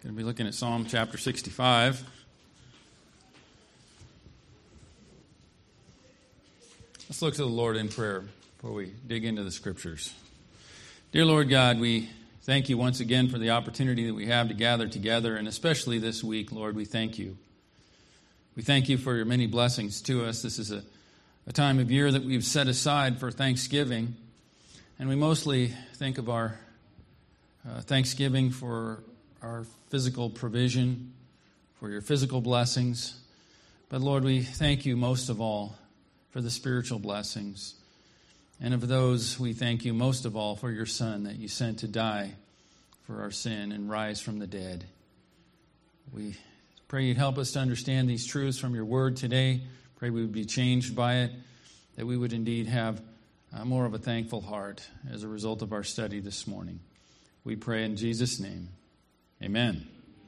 Going to be looking at Psalm chapter 65. Let's look to the Lord in prayer before we dig into the Scriptures. Dear Lord God, we thank you once again for the opportunity that we have to gather together, and especially this week, Lord, we thank you. We thank you for your many blessings to us. This is a time of year that we've set aside for Thanksgiving, and we mostly think of our Thanksgiving for our physical provision, for your physical blessings. But Lord, we thank you most of all for the spiritual blessings. And of those, we thank you most of all for your Son that you sent to die for our sin and rise from the dead. We pray you'd help us to understand these truths from your word today. Pray we would be changed by it, that we would indeed have more of a thankful heart as a result of our study this morning. We pray in Jesus' name. Amen.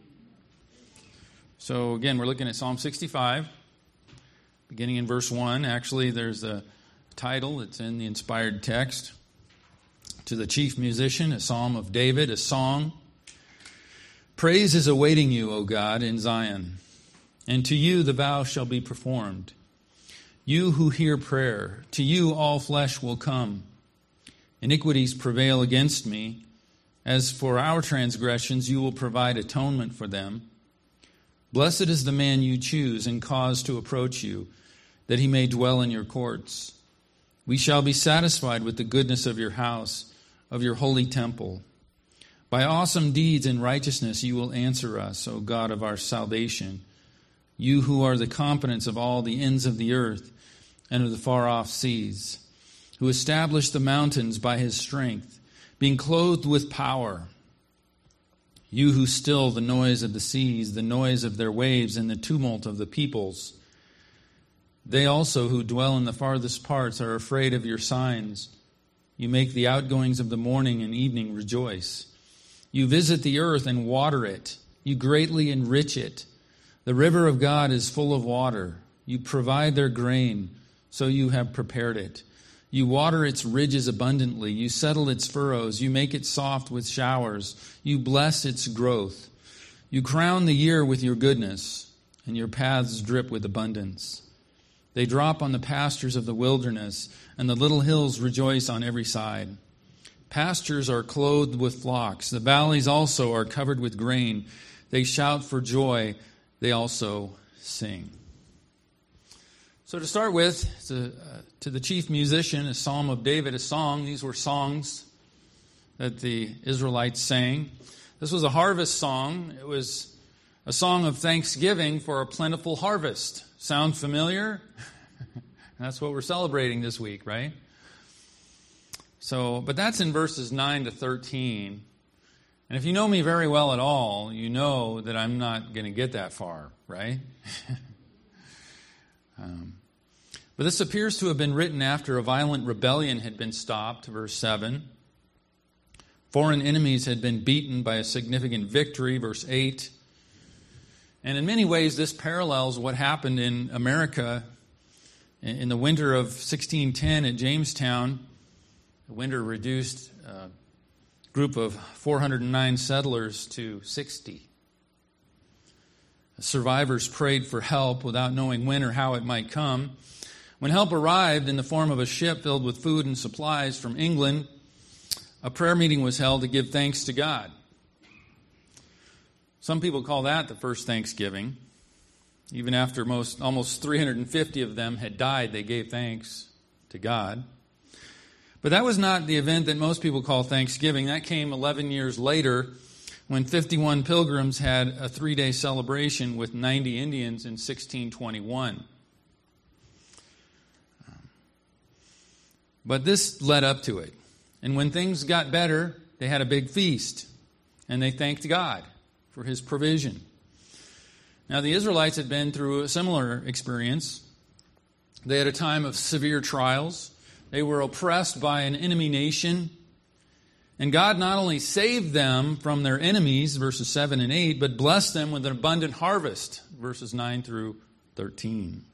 So again, we're looking at Psalm 65, beginning in verse 1. Actually, there's a title that's in the inspired text. To the chief musician, a psalm of David, a song. Praise is awaiting you, O God, in Zion, and to you the vow shall be performed. You who hear prayer, to you all flesh will come. Iniquities prevail against me. As for our transgressions, you will provide atonement for them. Blessed is the man you choose and cause to approach you, that he may dwell in your courts. We shall be satisfied with the goodness of your house, of your holy temple. By awesome deeds and righteousness you will answer us, O God of our salvation, you who are the confidence of all the ends of the earth and of the far-off seas, who established the mountains by his strength, being clothed with power. You who still the noise of the seas, the noise of their waves, and the tumult of the peoples. They also who dwell in the farthest parts are afraid of your signs. You make the outgoings of the morning and evening rejoice. You visit the earth and water it. You greatly enrich it. The river of God is full of water. You provide their grain, so you have prepared it. You water its ridges abundantly. You settle its furrows. You make it soft with showers. You bless its growth. You crown the year with your goodness, and your paths drip with abundance. They drop on the pastures of the wilderness, and the little hills rejoice on every side. Pastures are clothed with flocks. The valleys also are covered with grain. They shout for joy. They also sing. So to start with, to the chief musician, a psalm of David, a song. These were songs that the Israelites sang. This was a harvest song. It was a song of thanksgiving for a plentiful harvest. Sound familiar? That's what we're celebrating this week, right? So, but that's in verses 9 to 13. And if you know me very well at all, you know that I'm not going to get that far, right? But this appears to have been written after a violent rebellion had been stopped, verse 7. Foreign enemies had been beaten by a significant victory, verse 8. And in many ways, this parallels what happened in America in the winter of 1610 at Jamestown. The winter reduced a group of 409 settlers to 60. Survivors prayed for help without knowing when or how it might come. When help arrived in the form of a ship filled with food and supplies from England, a prayer meeting was held to give thanks to God. Some people call that the first Thanksgiving. Even after almost 350 of them had died, they gave thanks to God. But that was not the event that most people call Thanksgiving. That came 11 years later when 51 pilgrims had a 3-day celebration with 90 Indians in 1621. But this led up to it. And when things got better, they had a big feast. And they thanked God for his provision. Now, the Israelites had been through a similar experience. They had a time of severe trials. They were oppressed by an enemy nation. And God not only saved them from their enemies, verses 7 and 8, but blessed them with an abundant harvest, verses 9 through 13.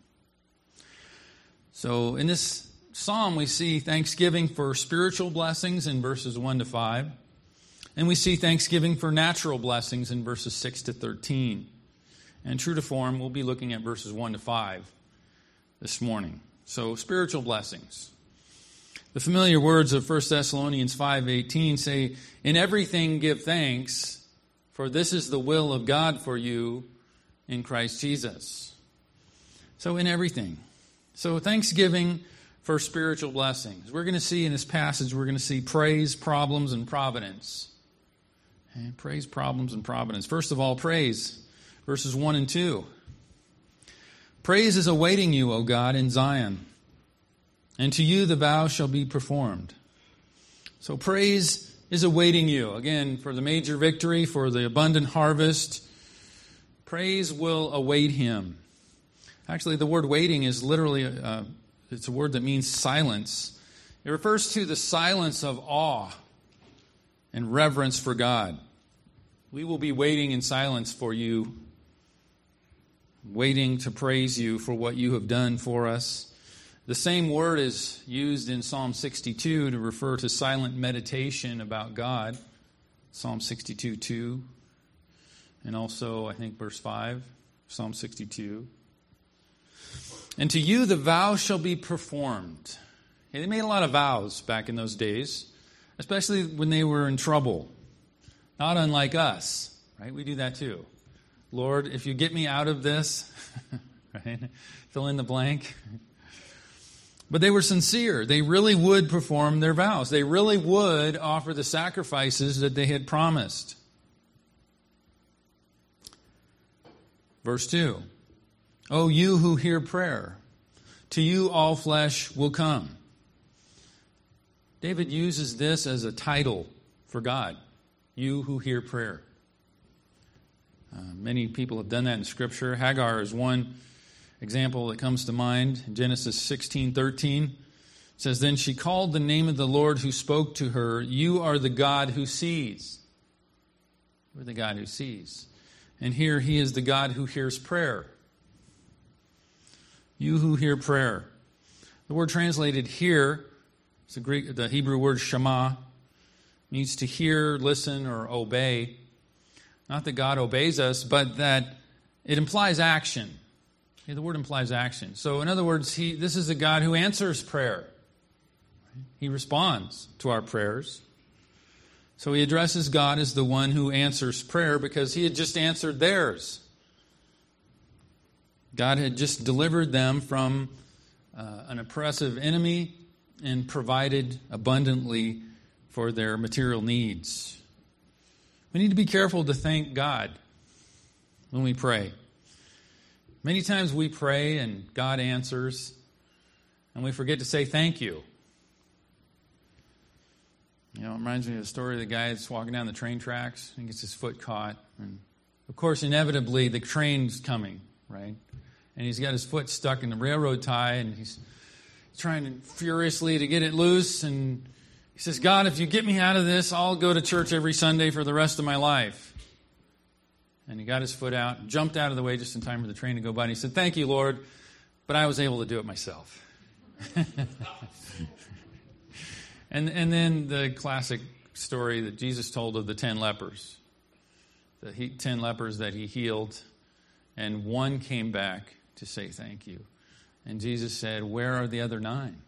So in this psalm, we see thanksgiving for spiritual blessings in verses 1 to 5. And we see thanksgiving for natural blessings in verses 6 to 13. And true to form, we'll be looking at verses 1 to 5 this morning. So, spiritual blessings. The familiar words of 1 Thessalonians 5:18 say, "In everything give thanks, for this is the will of God for you in Christ Jesus." So, in everything. So, thanksgiving for spiritual blessings. We're going to see in this passage, we're going to see praise, problems, and providence. Okay? Praise, problems, and providence. First of all, praise. Verses 1 and 2. "Praise is awaiting you, O God, in Zion, and to you the vow shall be performed." So praise is awaiting you. Again, for the major victory, for the abundant harvest, praise will await him. Actually, the word waiting is literally, it's a word that means silence. It refers to the silence of awe and reverence for God. We will be waiting in silence for you, waiting to praise you for what you have done for us. The same word is used in Psalm 62 to refer to silent meditation about God. Psalm 62:2. And also, I think, verse 5, Psalm 62. "And to you the vow shall be performed." Okay, they made a lot of vows back in those days, especially when they were in trouble. Not unlike us, right? We do that too. Lord, if you get me out of this, right? Fill in the blank. But they were sincere. They really would perform their vows. They really would offer the sacrifices that they had promised. Verse 2. "O you who hear prayer, to you all flesh will come." David uses this as a title for God. You who hear prayer. Many people have done that in Scripture. Hagar is one example that comes to mind. In Genesis 16:13, it says, "Then she called the name of the Lord who spoke to her, 'You are the God who sees.'" We're the God who sees. And here he is the God who hears prayer. You who hear prayer. The word translated "hear," it's the Hebrew word "shema," means to hear, listen, or obey. Not that God obeys us, but that it implies action. Okay, the word implies action. So in other words, this is a God who answers prayer. He responds to our prayers. So he addresses God as the one who answers prayer because he had just answered theirs. God had just delivered them from an oppressive enemy and provided abundantly for their material needs. We need to be careful to thank God when we pray. Many times we pray and God answers, and we forget to say thank you. You know, it reminds me of the story of the guy that's walking down the train tracks and gets his foot caught. And of course, inevitably, the train's coming, right? And he's got his foot stuck in the railroad tie, and he's trying furiously to get it loose. And he says, "God, if you get me out of this, I'll go to church every Sunday for the rest of my life." And he got his foot out, jumped out of the way just in time for the train to go by. And he said, "Thank you, Lord, but I was able to do it myself." And then the classic story that Jesus told of the 10 lepers. The 10 lepers that he healed, and one came back to say thank you. And Jesus said, "Where are the other 9?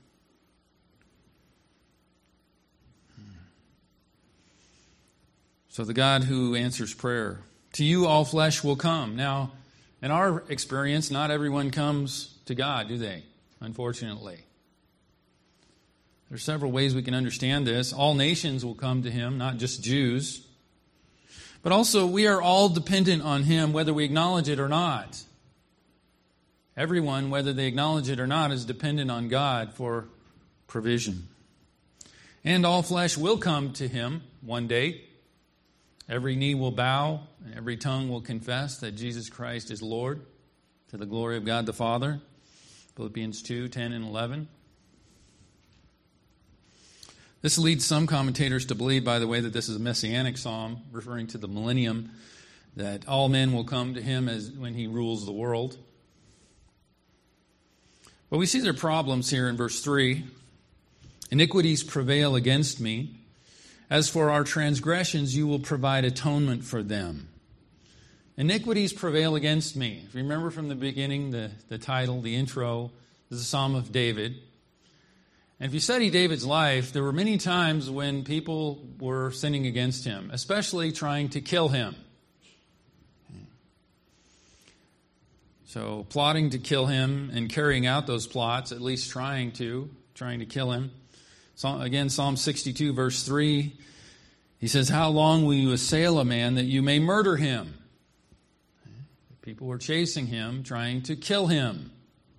So the God who answers prayer. To you all flesh will come. Now, in our experience, not everyone comes to God, do they? Unfortunately. There are several ways we can understand this. All nations will come to him, not just Jews. But also, we are all dependent on him, whether we acknowledge it or not. Everyone, whether they acknowledge it or not, is dependent on God for provision. And all flesh will come to him one day. Every knee will bow, and every tongue will confess that Jesus Christ is Lord, to the glory of God the Father. Philippians 2:10 and 11. This leads some commentators to believe, by the way, that this is a messianic psalm, referring to the millennium, that all men will come to him as when he rules the world. But we see there are problems here in verse 3. Iniquities prevail against me, As for our transgressions, you will provide atonement for them. Iniquities prevail against me. If you remember from the beginning, the title, the intro, this is a Psalm of David. And if you study David's life, there were many times when people were sinning against him, especially trying to kill him. So plotting to kill him and carrying out those plots, at least trying to kill him. So again, Psalm 62, verse 3, he says, how long will you assail a man that you may murder him? People were chasing him, trying to kill him.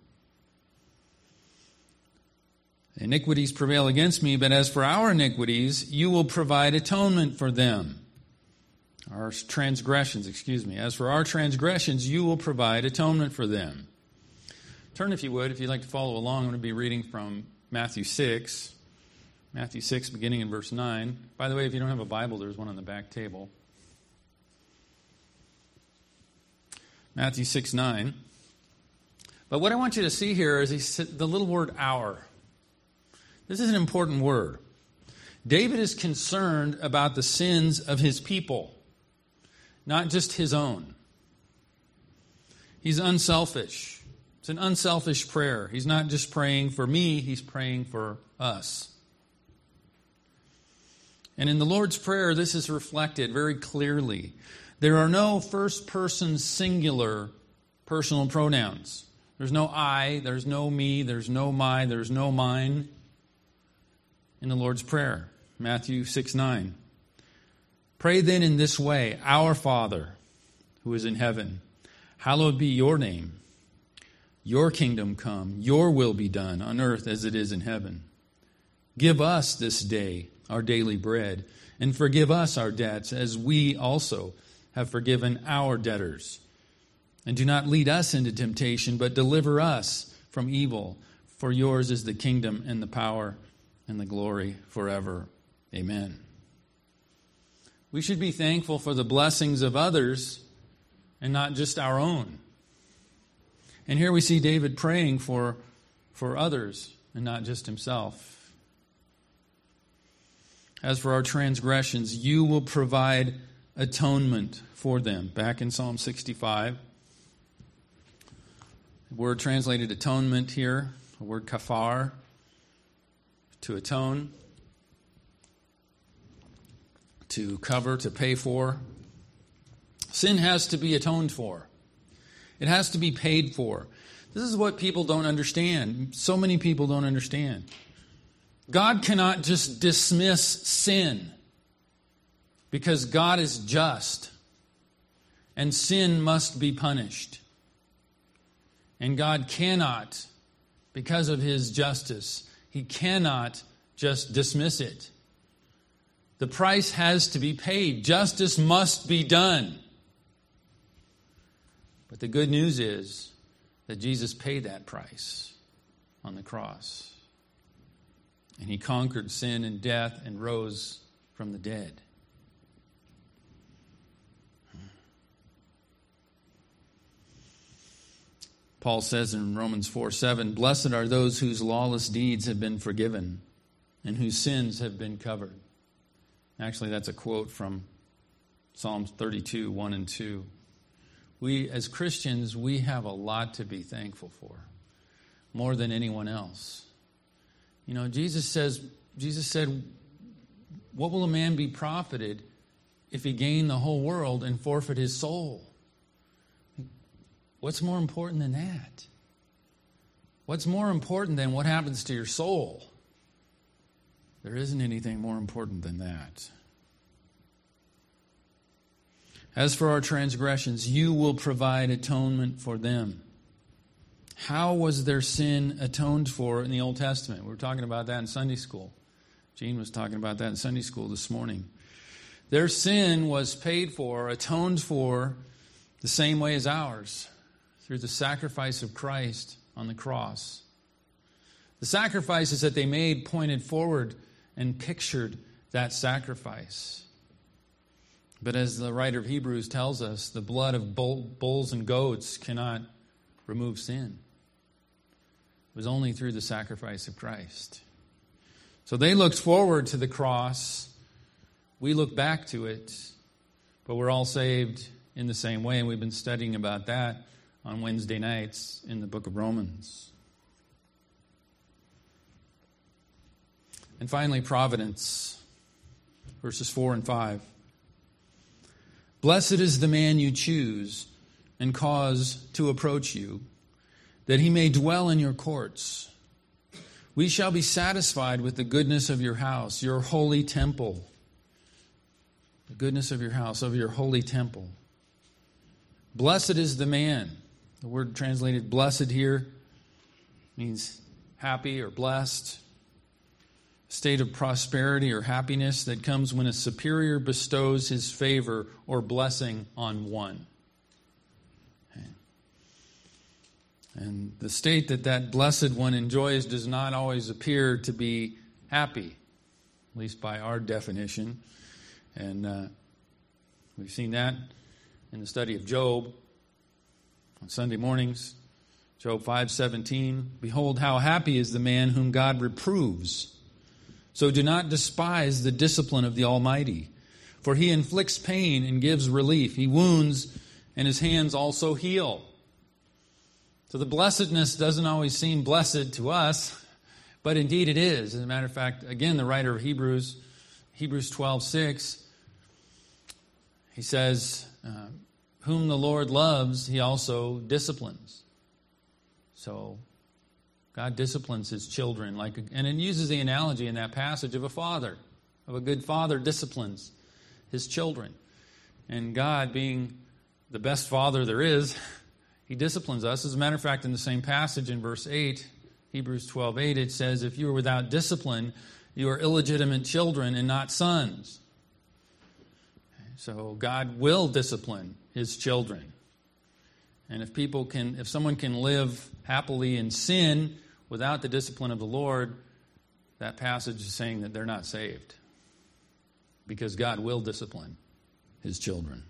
Iniquities prevail against me, but as for our iniquities, you will provide atonement for them. As for our transgressions, you will provide atonement for them. Turn, if you would, if you'd like to follow along. I'm going to be reading from Matthew 6. Matthew 6, beginning in verse 9. By the way, if you don't have a Bible, there's one on the back table. Matthew 6, 9. But what I want you to see here is the little word our. This is an important word. David is concerned about the sins of his people, not just his own. He's unselfish. It's an unselfish prayer. He's not just praying for me, he's praying for us. And in the Lord's Prayer, this is reflected very clearly. There are no first-person singular personal pronouns. There's no I, there's no me, there's no my, there's no mine in the Lord's Prayer. Matthew 6:9. Pray then in this way, Our Father, who is in heaven, hallowed be your name. Your kingdom come, your will be done on earth as it is in heaven. Give us this day our daily bread, and forgive us our debts as we also have forgiven our debtors. And do not lead us into temptation, but deliver us from evil. For yours is the kingdom and the power and the glory forever. Amen. We should be thankful for the blessings of others and not just our own. And here we see David praying for others and not just himself. As for our transgressions, you will provide atonement for them. Back in Psalm 65, the word translated atonement here, the word kafar, to atone, to cover, to pay for. Sin has to be atoned for. It has to be paid for. This is what people don't understand. So many people don't understand. God cannot just dismiss sin because God is just and sin must be punished. And God cannot, because of his justice, he cannot just dismiss it. The price has to be paid. Justice must be done. But the good news is that Jesus paid that price on the cross. And he conquered sin and death and rose from the dead. Paul says in Romans 4:7, blessed are those whose lawless deeds have been forgiven and whose sins have been covered. Actually, that's a quote from Psalms 32, 1 and 2. We, as Christians, we have a lot to be thankful for, more than anyone else. You know, Jesus said, what will a man be profited if he gain the whole world and forfeit his soul? What's more important than that? What's more important than what happens to your soul? There isn't anything more important than that. As for our transgressions, you will provide atonement for them. How was their sin atoned for in the Old Testament? We were talking about that in Sunday school. Gene was talking about that in Sunday school this morning. Their sin was paid for, atoned for, the same way as ours, through the sacrifice of Christ on the cross. The sacrifices that they made pointed forward and pictured that sacrifice. But as the writer of Hebrews tells us, the blood of bulls and goats cannot remove sin. It was only through the sacrifice of Christ. So they looked forward to the cross we look back to it, but we're all saved in the same way, and we've been studying about that on Wednesday nights in the book of Romans. And finally, providence, verses 4 and 5. Blessed is the man you choose and cause to approach you, that he may dwell in your courts. We shall be satisfied with the goodness of your house, your holy temple. The goodness of your house, of your holy temple. Blessed is the man. The word translated blessed here means happy or blessed. State of prosperity or happiness that comes when a superior bestows his favor or blessing on one. Okay. And the state that blessed one enjoys does not always appear to be happy, at least by our definition. And we've seen that in the study of Job on Sunday mornings. Job 5:17, behold, how happy is the man whom God reproves. So do not despise the discipline of the Almighty, for he inflicts pain and gives relief. He wounds, and his hands also heal. So the blessedness doesn't always seem blessed to us, but indeed it is. As a matter of fact, again, the writer of Hebrews 12:6, he says, whom the Lord loves, he also disciplines. So God disciplines his children, and it uses the analogy in that passage of a father, of a good father disciplines his children. And God, being the best father there is, he disciplines us. As a matter of fact, in the same passage in verse 8, Hebrews 12:8, it says, if you are without discipline, you are illegitimate children and not sons. So God will discipline his children. And if someone can live happily in sin without the discipline of the Lord, that passage is saying that they're not saved, because God will discipline his children.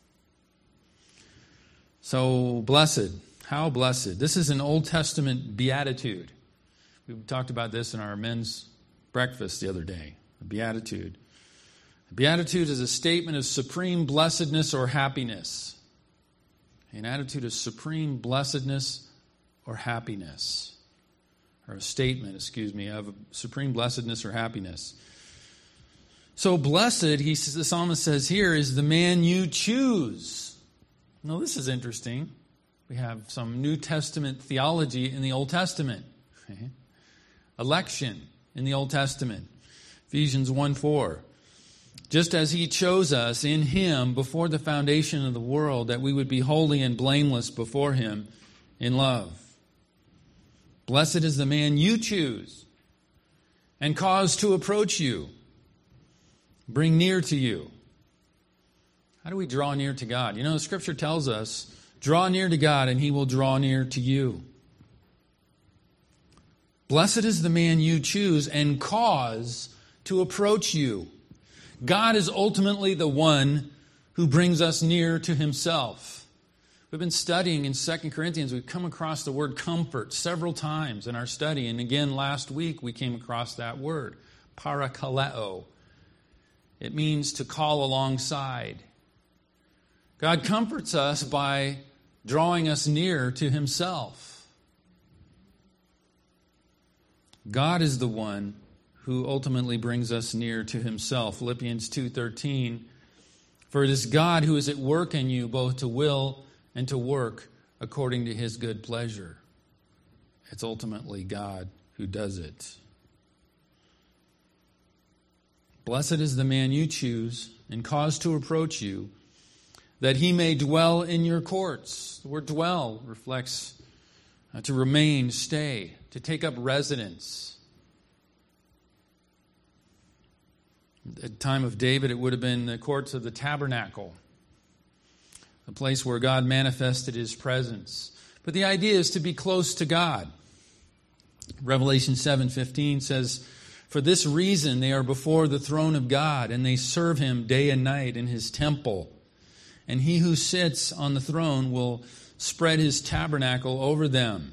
So blessed, how blessed. This is an Old Testament beatitude. We talked about this in our men's breakfast the other day, a beatitude. A beatitude is a statement of supreme blessedness or happiness. An attitude of supreme blessedness or happiness. Or a statement, of supreme blessedness or happiness. So blessed, the psalmist says here, is the man you choose. Now this is interesting. We have some New Testament theology in the Old Testament. Okay. Election in the Old Testament. Ephesians 1:4. Just as he chose us in him before the foundation of the world, that we would be holy and blameless before him in love. Blessed is the man you choose and cause to approach you, bring near to you. How do we draw near to God? The Scripture tells us, draw near to God and he will draw near to you. Blessed is the man you choose and cause to approach you. God is ultimately the one who brings us near to himself. We've been studying in 2 Corinthians. We've come across the word comfort several times in our study. And again, last week we came across that word, parakaleo. It means to call alongside. God comforts us by drawing us near to himself. God is the one who ultimately brings us near to himself. Philippians 2:13, for it is God who is at work in you, both to will and to work according to his good pleasure. It's ultimately God who does it. Blessed is the man you choose and cause to approach you, that he may dwell in your courts. The word dwell reflects to remain, stay, to take up residence. At the time of David, it would have been the courts of the tabernacle, the place where God manifested his presence. But the idea is to be close to God. Revelation 7:15 says, for this reason they are before the throne of God, and they serve him day and night in his temple. And he who sits on the throne will spread his tabernacle over them.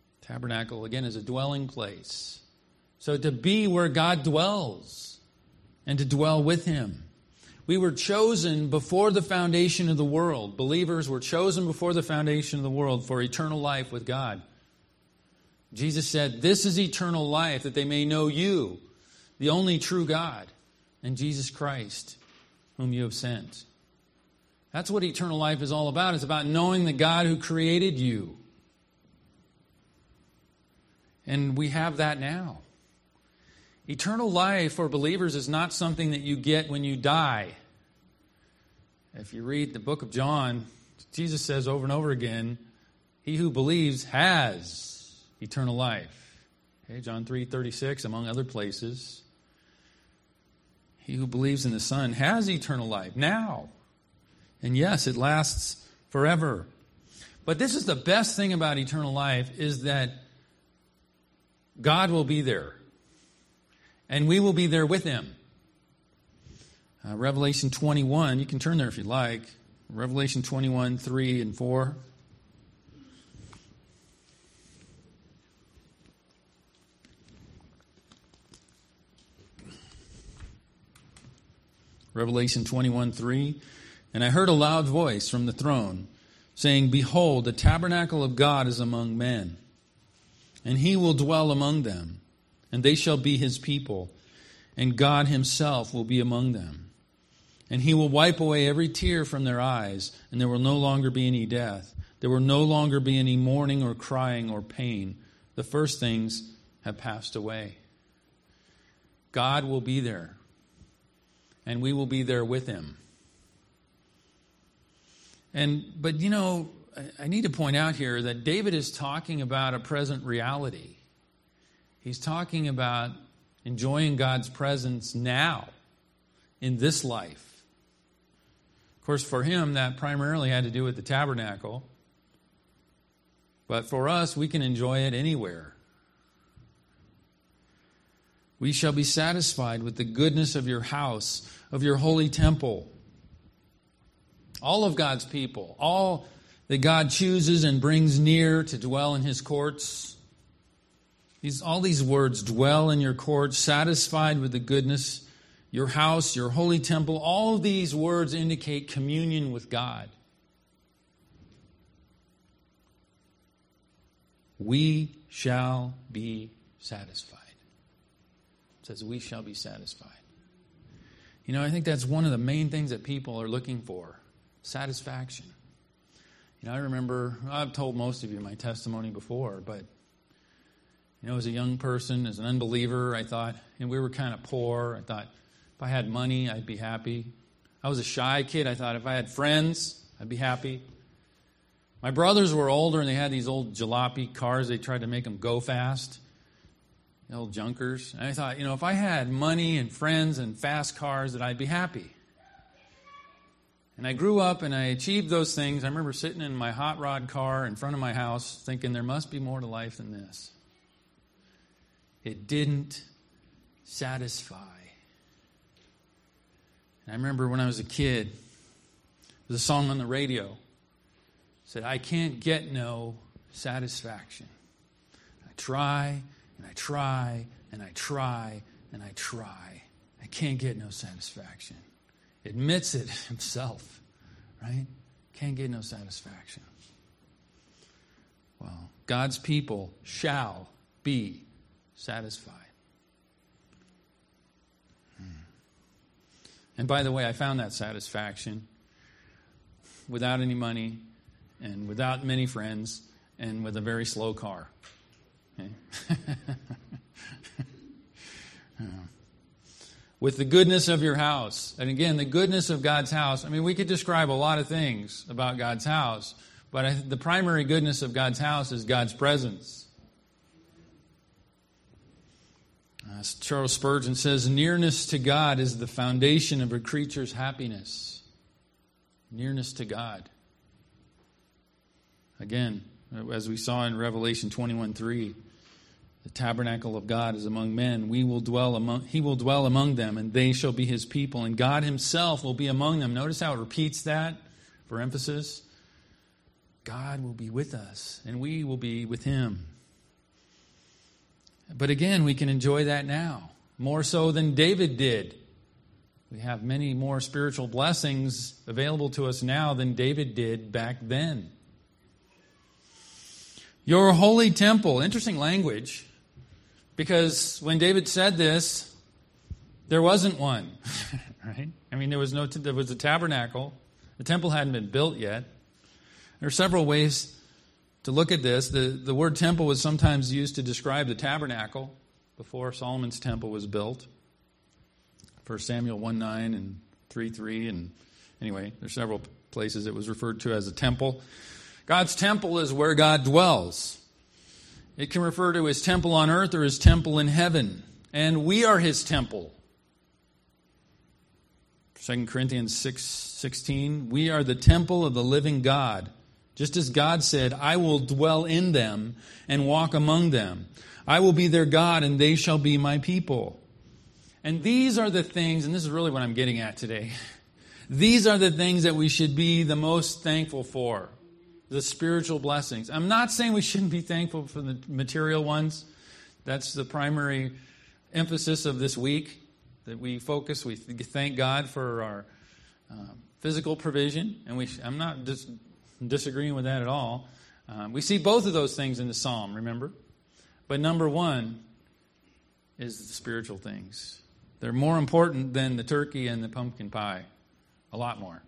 Tabernacle, again, is a dwelling place. So to be where God dwells, and to dwell with Him. We were chosen before the foundation of the world. Believers were chosen before the foundation of the world for eternal life with God. Jesus said, "This is eternal life, that they may know you, the only true God, and Jesus Christ, whom you have sent." That's what eternal life is all about. It's about knowing the God who created you. And we have that now. Eternal life for believers is not something that you get when you die. If you read the book of John, Jesus says over and over again, he who believes has eternal life. Okay, John 3:36, among other places. He who believes in the Son has eternal life now. And yes, it lasts forever. But this is the best thing about eternal life, is that God will be there. And we will be there with Him. Revelation 21, you can turn there if you like. Revelation 21, 3 and 4. Revelation 21, 3. "And I heard a loud voice from the throne, saying, Behold, the tabernacle of God is among men, and He will dwell among them, and they shall be His people, and God Himself will be among them. And He will wipe away every tear from their eyes, and there will no longer be any death. There will no longer be any mourning or crying or pain. The first things have passed away." God will be there, and we will be there with Him. But I need to point out here that David is talking about a present reality. He's talking about enjoying God's presence now, in this life. Of course, for him, that primarily had to do with the tabernacle. But for us, we can enjoy it anywhere. "We shall be satisfied with the goodness of your house, of your holy temple." All of God's people, all that God chooses and brings near to dwell in His courts. All these words, dwell in your courts, satisfied with the goodness, your house, your holy temple, all of these words indicate communion with God. We shall be satisfied. It says we shall be satisfied. I think that's one of the main things that people are looking for. Satisfaction. I remember, I've told most of you my testimony before, but, as a young person, as an unbeliever, I thought, and we were kind of poor, I thought if I had money, I'd be happy. I was a shy kid. I thought if I had friends, I'd be happy. My brothers were older, and they had these old jalopy cars. They tried to make them go fast, the old junkers. And I thought, if I had money and friends and fast cars, that I'd be happy. And I grew up and I achieved those things. I remember sitting in my hot rod car in front of my house thinking there must be more to life than this. It didn't satisfy. And I remember when I was a kid, there was a song on the radio. It said, "I can't get no satisfaction. I try and I try and I try and I try. I can't get no satisfaction." Admits it himself, right? Can't get no satisfaction. Well, God's people shall be satisfied. And by the way, I found that satisfaction without any money and without many friends and with a very slow car. Okay? With the goodness of your house. And again, the goodness of God's house. We could describe a lot of things about God's house, but the primary goodness of God's house is God's presence. Charles Spurgeon says, "Nearness to God is the foundation of a creature's happiness." Nearness to God. Again, as we saw in Revelation 21:3, the tabernacle of God is among men. He will dwell among them, and they shall be His people, and God Himself will be among them. Notice how it repeats that for emphasis. God will be with us, and we will be with Him. But again, we can enjoy that now, more so than David did We have many more spiritual blessings available to us now than David did back then. Your holy temple. Interesting language, because when David said this, there wasn't one, right? I mean, there was a tabernacle. The temple hadn't been built yet. There are several ways to look at this. The word temple was sometimes used to describe the tabernacle before Solomon's temple was built. 1 Samuel 1:9 and 3:3, and anyway, there's several places it was referred to as a temple. God's temple is where God dwells. It can refer to his temple on earth or his temple in heaven. And we are his temple. 2 Corinthians 6:16, we are the temple of the living God. Just as God said, I will dwell in them and walk among them. I will be their God and they shall be my people. And these are the things, and this is really what I'm getting at today. These are the things that we should be the most thankful for. The spiritual blessings. I'm not saying we shouldn't be thankful for the material ones. That's the primary emphasis of this week, that we focus, we thank God for our physical provision, and I'm not disagreeing with that at all. We see both of those things in the psalm, remember? But number one is the spiritual things. They're more important than the turkey and the pumpkin pie. A lot more.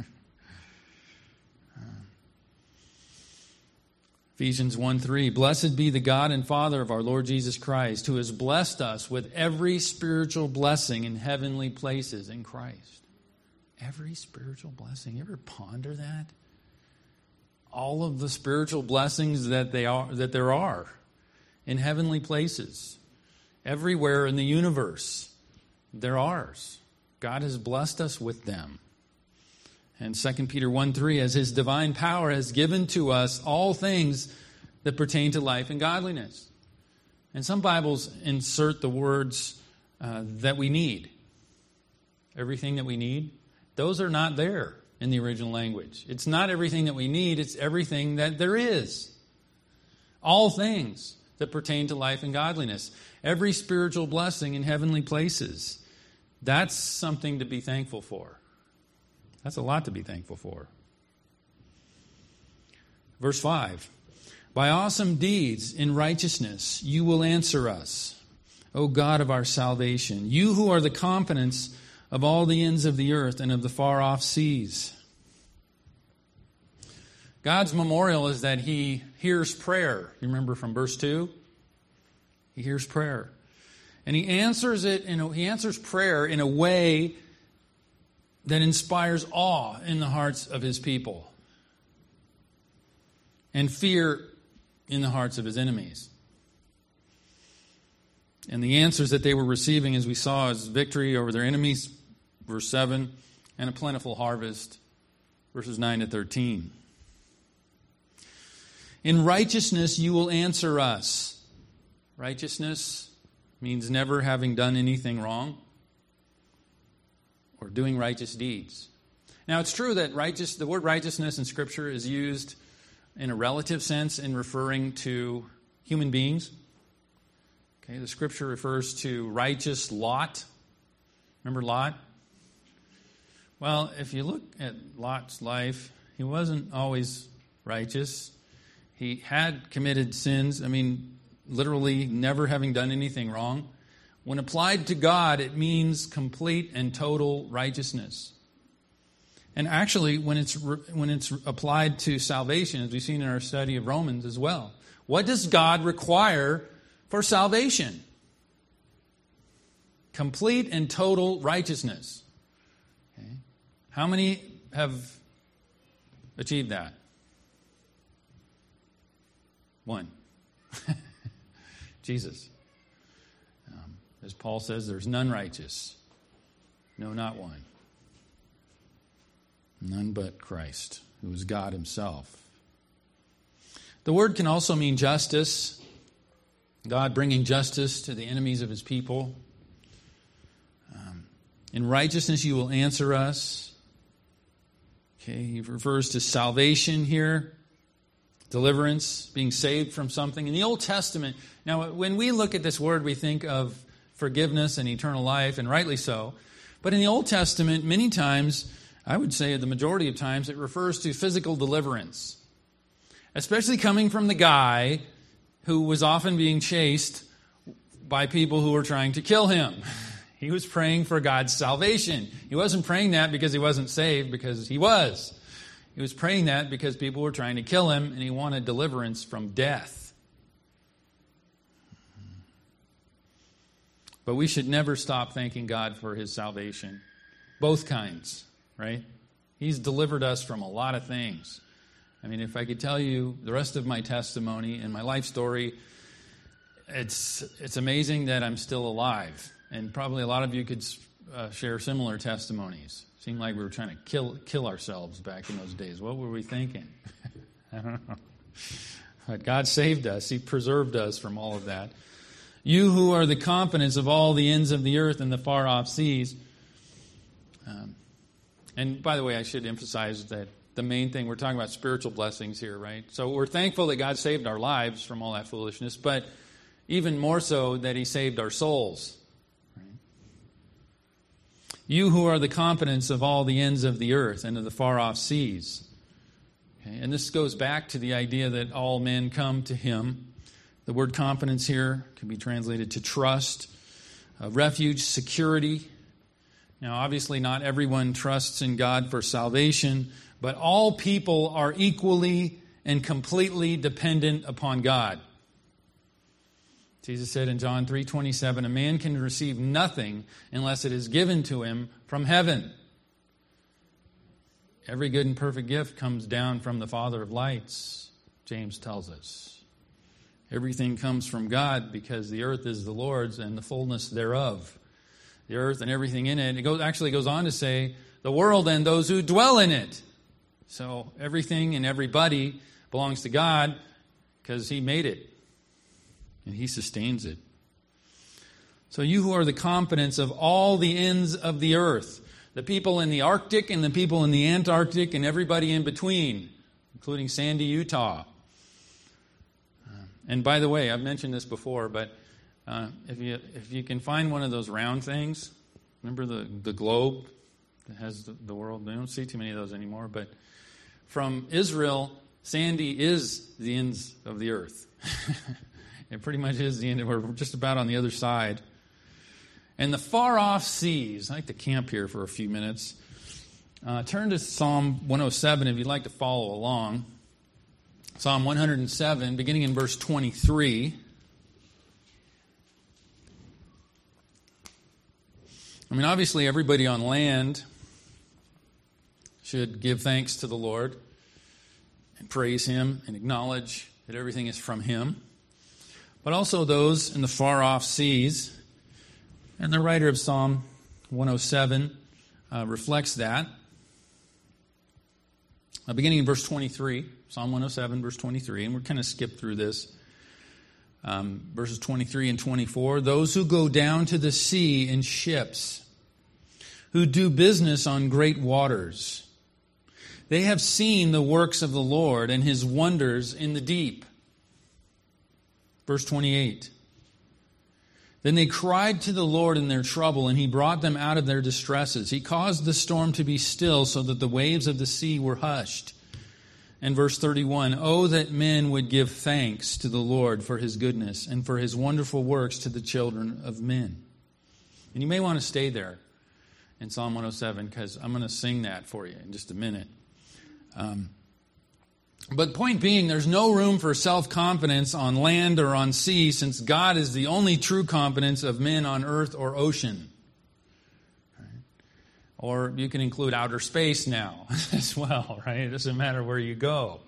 Ephesians 1:3, blessed be the God and Father of our Lord Jesus Christ, who has blessed us with every spiritual blessing in heavenly places in Christ. Every spiritual blessing. You ever ponder that? All of the spiritual blessings that there are in heavenly places. Everywhere in the universe. They're ours. God has blessed us with them. And 2 Peter 1:3, as his divine power has given to us all things that pertain to life and godliness. And some Bibles insert the words that we need. Everything that we need. Those are not there in the original language. It's not everything that we need, it's everything that there is. All things that pertain to life and godliness. Every spiritual blessing in heavenly places. That's something to be thankful for. That's a lot to be thankful for. Verse 5. By awesome deeds in righteousness you will answer us, O God of our salvation, you who are the confidence of all the ends of the earth and of the far-off seas. God's memorial is that he hears prayer. You remember from verse 2? He hears prayer. And he answers prayer in a way that inspires awe in the hearts of his people and fear in the hearts of his enemies. And the answers that they were receiving, as we saw, is victory over their enemies, verse 7, and a plentiful harvest, verses 9 to 13. In righteousness you will answer us. Righteousness means never having done anything wrong or doing righteous deeds. Now, it's true that the word righteousness in Scripture is used in a relative sense in referring to human beings. Okay, the Scripture refers to righteous Lot. Remember Lot? Well, if you look at Lot's life, he wasn't always righteous. He had committed sins. I mean, literally never having done anything wrong. When applied to God, it means complete and total righteousness. And actually, when it's applied to salvation, as we've seen in our study of Romans as well, what does God require for salvation? Complete and total righteousness. Okay. How many have achieved that? One. Jesus. As Paul says, there's none righteous. No, not one. None but Christ, who is God himself. The word can also mean justice. God bringing justice to the enemies of his people. In righteousness you will answer us. Okay, he refers to salvation here. Deliverance, being saved from something. In the Old Testament, now when we look at this word, we think of forgiveness and eternal life, and rightly so. But in the Old Testament, many times, I would say the majority of times, it refers to physical deliverance, especially coming from the guy who was often being chased by people who were trying to kill him. He was praying for God's salvation. He wasn't praying that because he wasn't saved, because he was. He was praying that because people were trying to kill him, and he wanted deliverance from death. But we should never stop thanking God for his salvation. Both kinds, right? He's delivered us from a lot of things. I mean, if I could tell you the rest of my testimony and my life story, it's amazing that I'm still alive. And probably a lot of you could share similar testimonies. Seemed like we were trying to kill ourselves back in those days. What were we thinking? I don't know. But God saved us. He preserved us from all of that. You who are the confidence of all the ends of the earth and the far-off seas. And by the way, I should emphasize that the main thing, we're talking about spiritual blessings here, right? So we're thankful that God saved our lives from all that foolishness, but even more so that he saved our souls. Right? You who are the confidence of all the ends of the earth and of the far-off seas. Okay? And this goes back to the idea that all men come to him. The word confidence here can be translated to trust, refuge, security. Now, obviously, not everyone trusts in God for salvation, but all people are equally and completely dependent upon God. Jesus said in John 3:27, a man can receive nothing unless it is given to him from heaven. Every good and perfect gift comes down from the Father of lights, James tells us. Everything comes from God because the earth is the Lord's and the fullness thereof. The earth and everything in it. It goes on to say, the world and those who dwell in it. So everything and everybody belongs to God because he made it. And he sustains it. So you who are the confidence of all the ends of the earth, the people in the Arctic and the people in the Antarctic and everybody in between, including Sandy, Utah. And by the way, I've mentioned this before, but if you can find one of those round things, remember the globe that has the world? I don't see too many of those anymore, but from Israel, Sandy is the ends of the earth. It pretty much is the end. We're just about on the other side. And the far-off seas, I like to camp here for a few minutes. Turn to Psalm 107 if you'd like to follow along. Psalm 107, beginning in verse 23. I mean, obviously, everybody on land should give thanks to the Lord and praise him and acknowledge that everything is from him. But also those in the far-off seas. And the writer of Psalm 107 reflects that. Beginning in verse 23, Psalm 107, verse 23, and we're kind of skip through this. Verses 23 and 24. Those who go down to the sea in ships, who do business on great waters. They have seen the works of the Lord and his wonders in the deep. Verse 28. Then they cried to the Lord in their trouble, and he brought them out of their distresses. He caused the storm to be still so that the waves of the sea were hushed. And verse 31, oh, that men would give thanks to the Lord for his goodness and for his wonderful works to the children of men. And you may want to stay there in Psalm 107 because I'm going to sing that for you in just a minute. But point being, there's no room for self-confidence on land or on sea since God is the only true confidence of men on earth or ocean. Right? Or you can include outer space now as well, right? It doesn't matter where you go.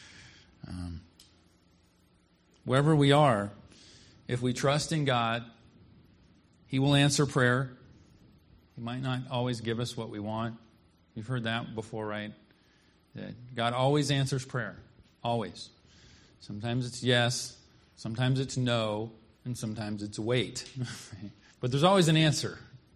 Wherever we are, if we trust in God, he will answer prayer. He might not always give us what we want. You've heard that before, right? That God always answers prayer. Always. Sometimes it's yes, sometimes it's no, and sometimes it's wait. But there's always an answer.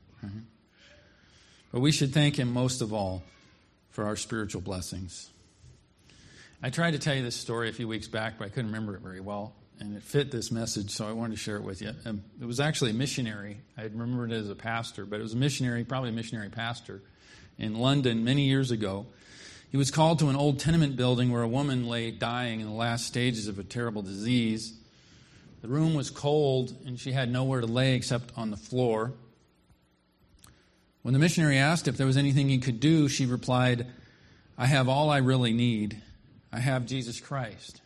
But we should thank him most of all for our spiritual blessings. I tried to tell you this story a few weeks back, but I couldn't remember it very well. and it fit this message, so I wanted to share it with you. It was actually a missionary. I remember it as a pastor, but it was a missionary, probably a missionary pastor, in London many years ago. He was called to an old tenement building where a woman lay dying in the last stages of a terrible disease. The room was cold, and she had nowhere to lay except on the floor. When the missionary asked if there was anything he could do, she replied, "I have all I really need. I have Jesus Christ."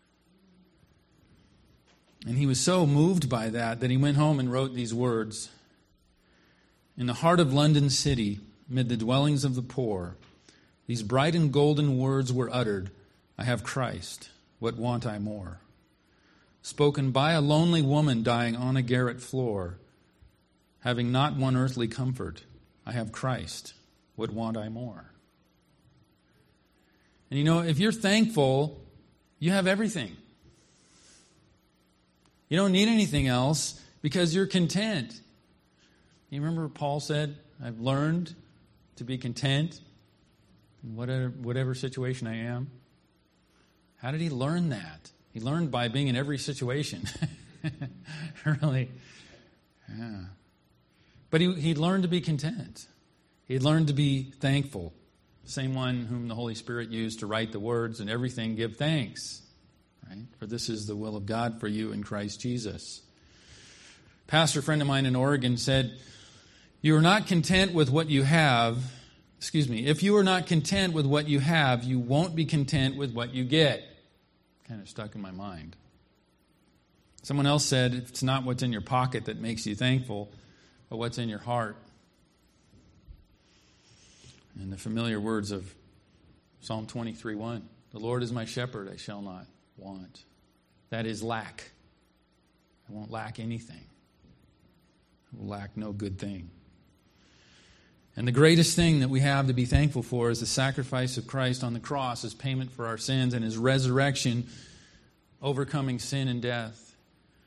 And he was so moved by that he went home and wrote these words. "In the heart of London city, amid the dwellings of the poor, these bright and golden words were uttered, 'I have Christ, what want I more?' Spoken by a lonely woman dying on a garret floor, having not one earthly comfort, 'I have Christ, what want I more?'" And if you're thankful, you have everything. You don't need anything else because you're content. You remember Paul said, "I've learned to be content in whatever situation I am." How did he learn that? He learned by being in every situation. Really. Yeah. But he learned to be content. He learned to be thankful. The same one whom the Holy Spirit used to write the words, "And everything give thanks." Right? For this is the will of God for you in Christ Jesus. Pastor friend of mine in Oregon said, "You are not content with what you have. If you are not content with what you have, you won't be content with what you get." Kind of stuck in my mind. Someone else said, "It's not what's in your pocket that makes you thankful, but what's in your heart." And the familiar words of Psalm 23:1, "The Lord is my shepherd, I shall not want." That is lack. I won't lack anything. I will lack no good thing. And the greatest thing that we have to be thankful for is the sacrifice of Christ on the cross as payment for our sins and his resurrection, overcoming sin and death.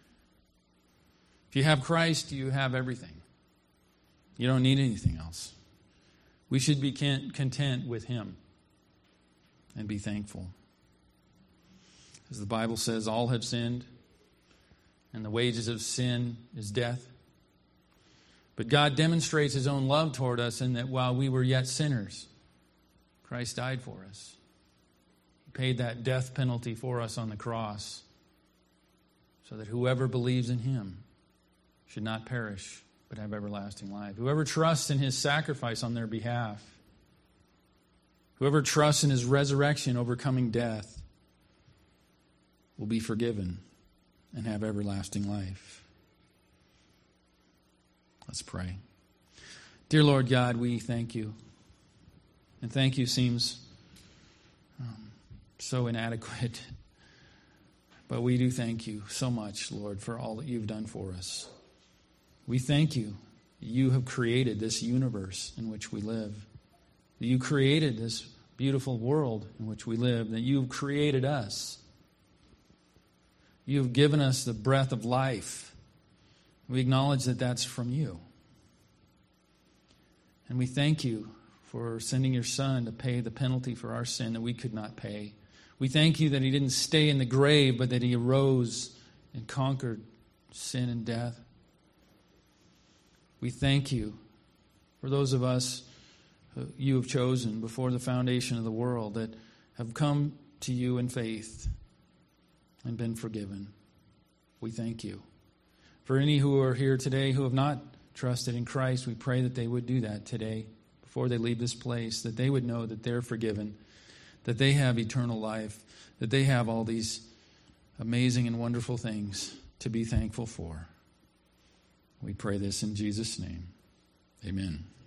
If you have Christ, you have everything. You don't need anything else. We should be content with him and be thankful. As the Bible says, all have sinned, and the wages of sin is death. But God demonstrates his own love toward us in that while we were yet sinners, Christ died for us. He paid that death penalty for us on the cross so that whoever believes in him should not perish but have everlasting life. Whoever trusts in his sacrifice on their behalf, whoever trusts in his resurrection overcoming death, will be forgiven and have everlasting life. Let's pray. Dear Lord God, we thank you. And thank you seems so inadequate. But we do thank you so much, Lord, for all that you've done for us. We thank you that you have created this universe in which we live. That you created this beautiful world in which we live. That you've created us. You've given us the breath of life. We acknowledge that that's from you. And we thank you for sending your Son to pay the penalty for our sin that we could not pay. We thank you that he didn't stay in the grave, but that he arose and conquered sin and death. We thank you for those of us who you have chosen before the foundation of the world that have come to you in faith and been forgiven. We thank you. For any who are here today who have not trusted in Christ, we pray that they would do that today before they leave this place, that they would know that they're forgiven, that they have eternal life, that they have all these amazing and wonderful things to be thankful for. We pray this in Jesus' name. Amen.